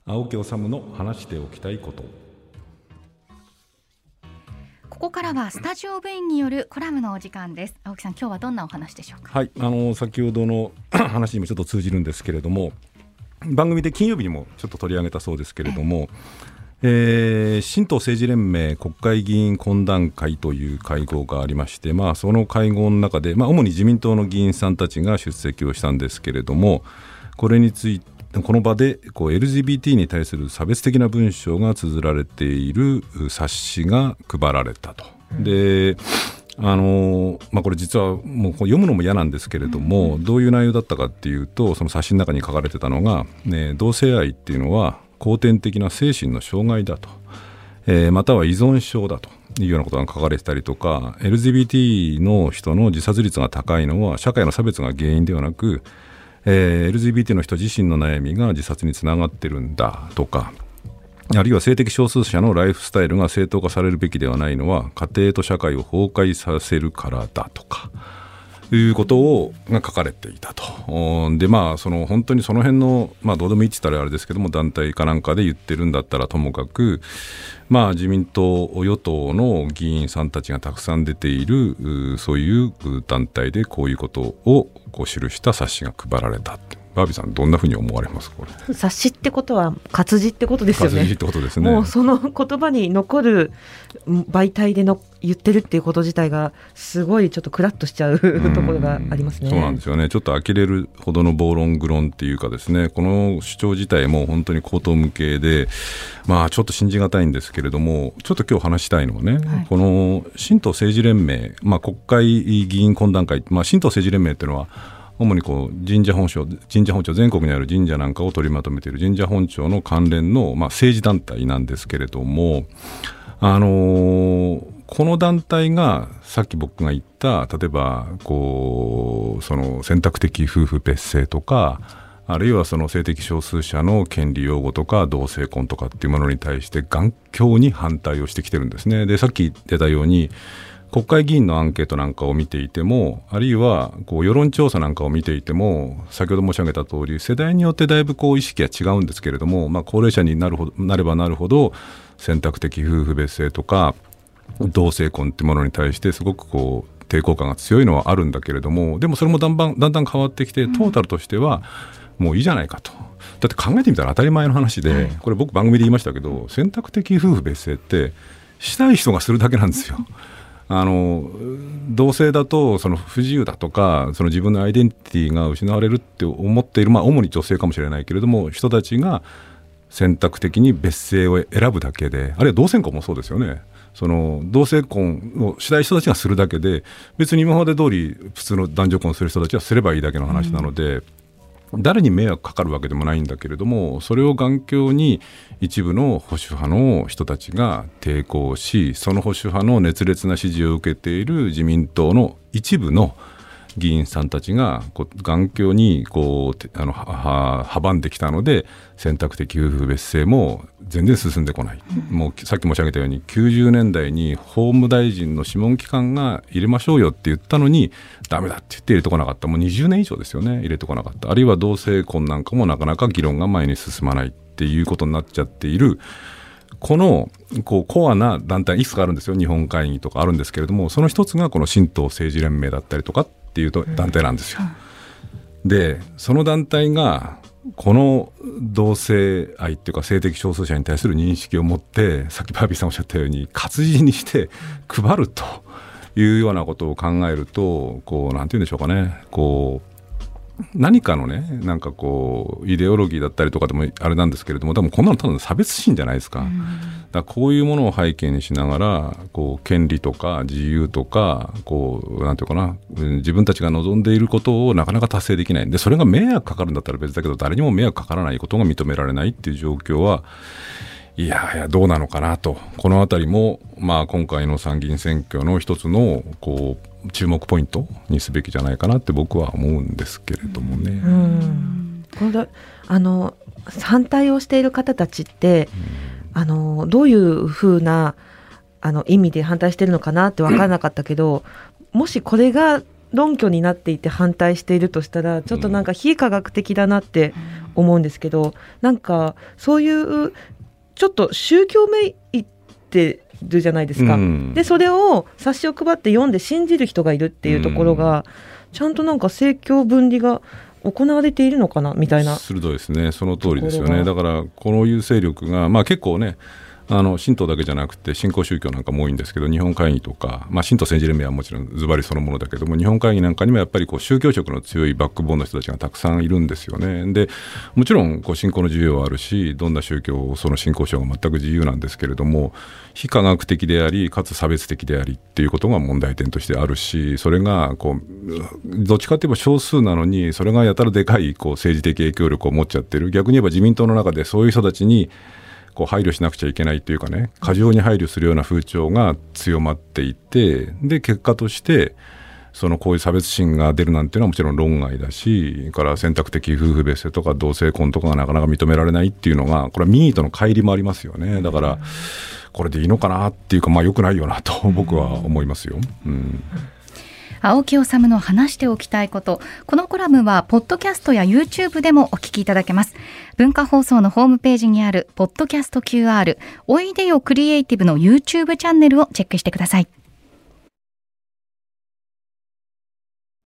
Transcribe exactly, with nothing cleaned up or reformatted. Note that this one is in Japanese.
青木治の話しておきたいこと。 ここからはスタジオ部員によるコラムのお時間です。青木さん、今日はどんなお話でしょうか。 はい、あの先ほどの話にもちょっと通じるんですけれども、番組で金曜日にもちょっと取り上げたそうですけれども、えー、新党政治連盟国会議員懇談会という会合がありまして、まあ、その会合の中で、まあ、主に自民党の議員さんたちが出席をしたんですけれども、これについてこの場でこう エルジービーティー に対する差別的な文章が綴られている冊子が配られたと。で、あのまあ、これ実はもう読むのも嫌なんですけれども、どういう内容だったかっていうと、その冊子の中に書かれてたのが、ね、同性愛っていうのは後天的な精神の障害だと、えー、または依存症だというようなことが書かれてたりとか、 エルジービーティー の人の自殺率が高いのは社会の差別が原因ではなく、えー、エルジービーティー の人自身の悩みが自殺につながってるんだとか、あるいは性的少数者のライフスタイルが正当化されるべきではないのは家庭と社会を崩壊させるからだとかいうことをが書かれていたと。で、まあ、その本当にその辺の、まあ、どうでもいいって言ったらあれですけども、団体かなんかで言ってるんだったらともかく、まあ、自民党与党の議員さんたちがたくさん出ているそういう団体でこういうことをこう記した冊子が配られた。バービーさん、どんなふうに思われます？これ冊子ってことは活字ってことですよね。 活字ってことですね。 もうその言葉に残る媒体での言ってるっていうこと自体がすごいちょっとクラッとしちゃうところがありますね。 そうなんですよね。ちょっと呆れるほどの暴論愚論っていうかですね、この主張自体も本当に口頭無形で、まあ、ちょっと信じがたいんですけれども、ちょっと今日話したいのはね、はい、この新党政治連盟、まあ、国会議員懇談会、まあ、新党政治連盟っていうのは主にこう神社本庁、神社本庁全国にある神社なんかを取りまとめている神社本庁の関連の、まあ、政治団体なんですけれども、あのー、この団体がさっき僕が言った例えばこうその選択的夫婦別姓とか、あるいはその性的少数者の権利擁護とか同性婚とかっていうものに対して頑強に反対をしてきてるんですね。で、さっき出たように国会議員のアンケートなんかを見ていても、あるいはこう世論調査なんかを見ていても、先ほど申し上げた通り世代によってだいぶこう意識は違うんですけれども、まあ、高齢者になるほど、なればなるほど選択的夫婦別姓とか同性婚ってものに対してすごくこう抵抗感が強いのはあるんだけれども、でもそれもだんだんだんだん変わってきて、トータルとしてはもういいじゃないかと。だって考えてみたら当たり前の話で、これ僕番組で言いましたけど、選択的夫婦別姓ってしたい人がするだけなんですよ。あの同性だとその不自由だとか、その自分のアイデンティティが失われるって思っている、まあ、主に女性かもしれないけれども人たちが選択的に別姓を選ぶだけで、あるいは同性婚もそうですよね。その同性婚をしたい人たちがするだけで、別に今まで通り普通の男女婚する人たちはすればいいだけの話なので、うん誰に迷惑かかるわけでもないんだけれども、それを頑強に一部の保守派の人たちが抵抗し、その保守派の熱烈な支持を受けている自民党の一部の議員さんたちがこう頑強にこうあのは阻んできたので、選択的夫婦別姓も全然進んでこない、うん、もうさっき申し上げたようにきゅうじゅうねんだいに法務大臣の諮問機関が入れましょうよって言ったのにダメだって言って入れてこなかった。もうにじゅうねん以上ですよね、入れてこなかった。あるいは同性婚なんかもなかなか議論が前に進まないっていうことになっちゃっている。このこうコアな団体いくつかあるんですよ。日本会議とかあるんですけれども、その一つがこの新党政治連盟だったりとかっていうと団体なんですよ、うん、でその団体がこの同性愛っていうか性的少数者に対する認識を持って、さっきバービーさんおっしゃったように活字にして配るというようなことを考えると、こうなんて言うんでしょうかね、こう何かのね、なんかこうイデオロギーだったりとかでもあれなんですけれども、多分こんなのただの差別心じゃないですか。だからこういうものを背景にしながら、こう権利とか自由とか、こうなんていうかな、自分たちが望んでいることをなかなか達成できないんで、それが迷惑かかるんだったら別だけど、誰にも迷惑かからないことが認められないっていう状況は、いやいやどうなのかなと。このあたりも、まあ、今回の参議院選挙の一つのこう注目ポイントにすべきじゃないかなって僕は思うんですけれどもね。 うんこのあの反対をしている方たちって、うん、あのどういうふうなあの意味で反対しているのかなって分からなかったけど、もしこれが論拠になっていて反対しているとしたらちょっとなんか非科学的だなって思うんですけど、なんかそういうちょっと宗教めいってるじゃないですか、うん、でそれを冊子を配って読んで信じる人がいるっていうところが、うん、ちゃんとなんか政教分離が行われているのかなみたいな。 鋭いですね、その通りですよね。だからこういう勢力が、まあ、結構ねあの神道だけじゃなくて新興宗教なんかも多いんですけど、日本会議とか、まあ、神道政治連盟はもちろんズバリそのものだけども、日本会議なんかにもやっぱりこう宗教色の強いバックボーンの人たちがたくさんいるんですよね。でもちろんこう信仰の自由はあるし、どんな宗教をその信仰者が全く自由なんですけれども、非科学的でありかつ差別的でありっていうことが問題点としてあるし、それがこうどっちかといえば少数なのにそれがやたらでかいこう政治的影響力を持っちゃってる。逆に言えば自民党の中でそういう人たちにこう配慮しなくちゃいけないというかね、過剰に配慮するような風潮が強まっていて、で結果としてそのこういう差別心が出るなんていうのはもちろん論外だし、から選択的夫婦別姓とか同性婚とかがなかなか認められないっていうのが、これは民意との乖離もありますよね。だからこれでいいのかなっていうか、まあ良くないよなと僕は思いますよ、うん。 青木治の話しておきたいこと。このコラムはポッドキャストや YouTube でもお聞きいただけます。文化放送のホームページにあるポッドキャスト キューアール おいでよクリエイティブの YouTube チャンネルをチェックしてください。